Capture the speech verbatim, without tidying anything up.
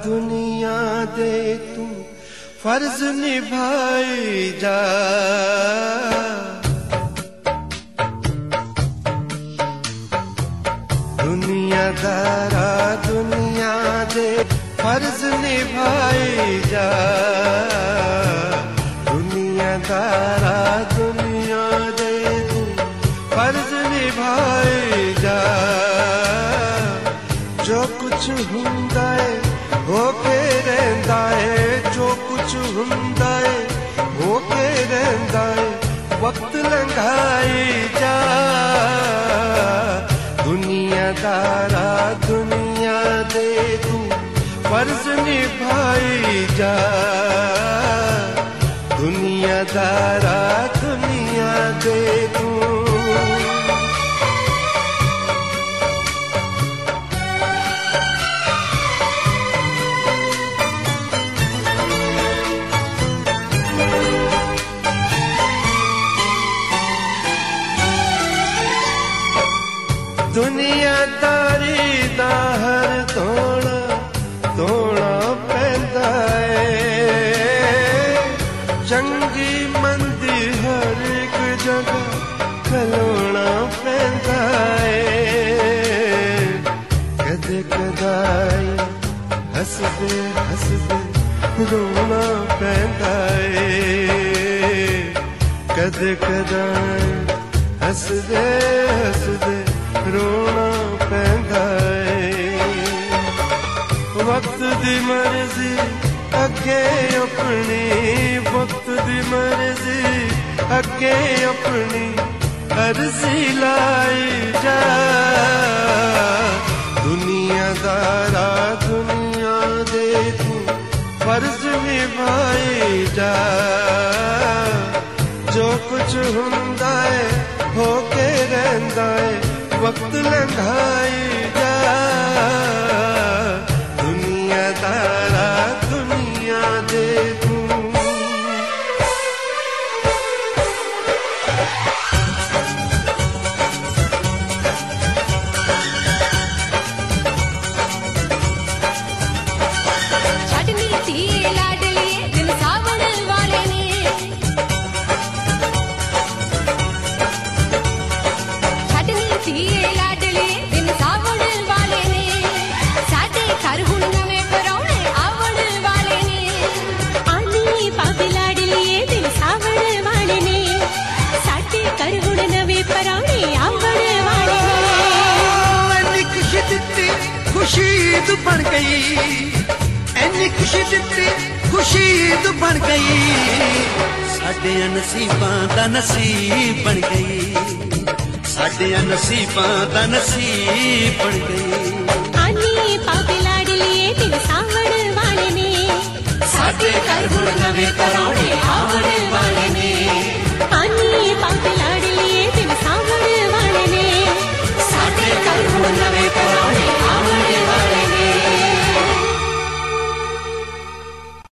दुनिया दे तू फर्ज निभाई जा। दुनियादारा दुनिया दे फर्ज निभाई जा। दुनियादारा दुनिया दे तू फर्ज निभाई जा। जो कुछ हुंदा है होके रहंदा है, जो कुछ हुंदा है होके रहंदा है, वक्त लंघाई जा। दुनियादारा दुनिया दे तू फर्ज निभाई जा। दुनियादारा दुनिया दे तू। दुनियादारी दा हर तोड़ा तोड़ा पैंदा है। चंगी मंदी हर एक जगह खलोना पैंदा है। कदे कदाई हसदे हसदे रोना पैंदा है। कदे कदाई हसदे हसदे रोना पैंदा है। वक्त दी मर्जी अगे अपनी, वक्त दी मर्जी अगे अपनी अर्जी लाई जा। दुनियादारा दुनिया दे तू फर्ज निभाई जा। जो कुछ हुंदा है होके रहंदा है, वक्त लंघाई जा। दुनियादारा दुनिया दे तू। खुशी बन गई एनी खुशी दित्ती खुशी बन गई। साडे नसीबां दा नसीब बन गई। साडे नसीबां दा नसीब बन गई। आनी पापी लाडलिए दिन सावण वाले ने साडे घर हुण नवे करौणे।